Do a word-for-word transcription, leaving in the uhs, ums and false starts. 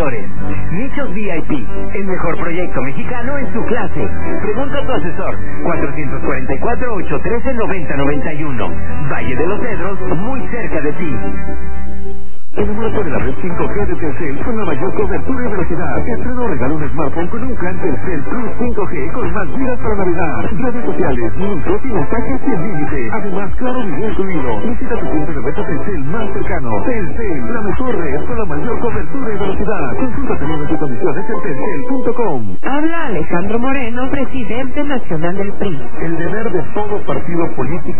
Computadores. Nichos V I P, el mejor proyecto mexicano en su clase. Pregunta a tu asesor. cuatro cuatro cuatro, ocho uno tres, nueve cero nueve uno. Valle de los Cedros, muy cerca de ti. Enamórate de la red cinco G de Telcel con la mayor cobertura y velocidad. Estreno o regalo un smartphone con un plan Telcel Plus cinco G con más gigas para Navidad. Redes sociales, minutos y mensajes sin límite. Además, claro, video incluido. Visita tu punto de venta Telcel más cercano. Telcel, la mejor red con la mayor cobertura y velocidad. Consulta términos y condiciones en telcel punto com. Habla Alejandro Moreno, presidente nacional del P R I. El deber de todo partido político